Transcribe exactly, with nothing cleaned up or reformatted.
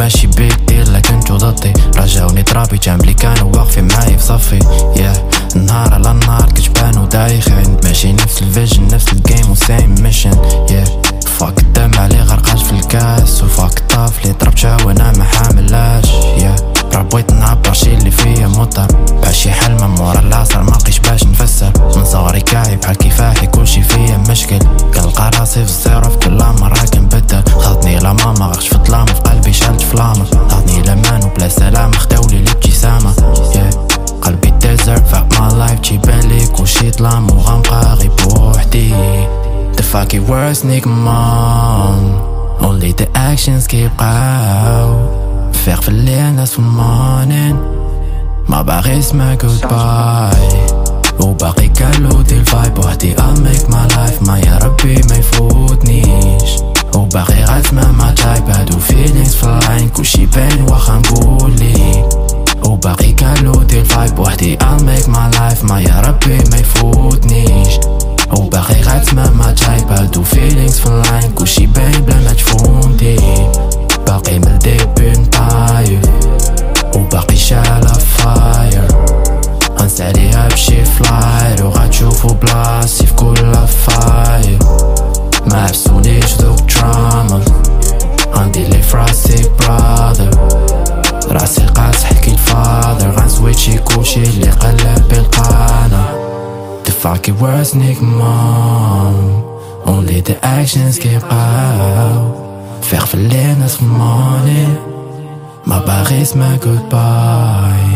ماشي بيك دير لكن انتو ضدي. رجعوني ترابي جنبلي كانوا واقفين معايا في صفي. yeah. نهار على نهار كتبان ودايخين ماشي نفس الفيجن نفس الجيم وسيم ميشن. yeah. فاك الدم عليه غرقاش في الكاس وفاك الطاف لي ضربتها وانا ما حاملاش. yeah. بغيت نعبر شي اللي فيا مضطر باشي حلمة مورا العصر ملقيش باش نفسر. من صغري كاعي بحال كفاحي كلشي فيا مشكل. كنلقى راسي في الزيرو في كل مرة كنبدل. خاطني لا ماما غرقت في الظلام في قلبي شالت فلامة. خاطني لامان وبلا سلام خداولي الابتسامة. yeah. قلبي ديزرت فاق ما لايف تيبان كلشي ظلام وغنبقى غير بوحدي. The fucking words nigga mom only the actions كيبقاو. فيق في الليل ناس في المورنين ما باغي اسمع goodbye. وباقي كالو دي الفايب وحدي I'll make my life ما يا ربي ما يفوتنيش. وباقي غاسمع ما تايب هادو feelings في العين كلشي باين واخا نقولي. وباقي كالو دي الفايب وحدي I'll make my life ما يا ربي ما يفوتنيش. وباقي غاسمع ما تايب هادو feelings في العين كلشي باين بلا ما تفهمني. باقي من الديبي نطاير وباقي شالا فاير. غنساليها بشي فلاير وغتشوفو بلاصتي في كل فاير. ما عبسونيش دوك تراما غندير لي فراسي برادر. راسي قاس حكي الفادر غنسويتشي كلشي اللي قلب بالقانا. The fucking words nigga mom only the actions كيبقاو. فيق في الليل ناس في المورنين ما باغي اسمع goodbye.